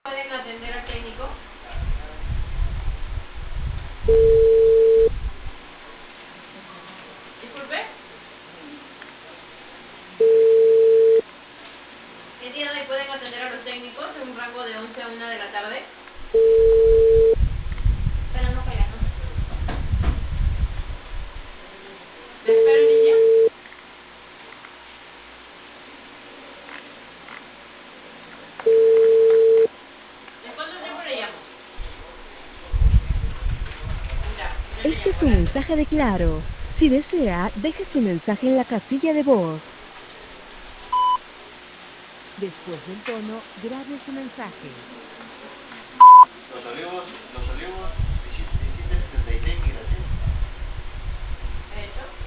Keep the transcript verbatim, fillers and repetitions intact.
pueden atender al técnico. Disculpe. El día de hoy pueden atender a los técnicos en un rango de once a una de la tarde. Pero no juegan, ¿no? ¿Le espero en línea? ¿En cuánto tiempo le llamo? Ya, yo le Este llamo, es un gracias. mensaje de Claro. Si desea, deje su mensaje en la casilla de voz. Después del tono, grabe su mensaje. Los olivos, los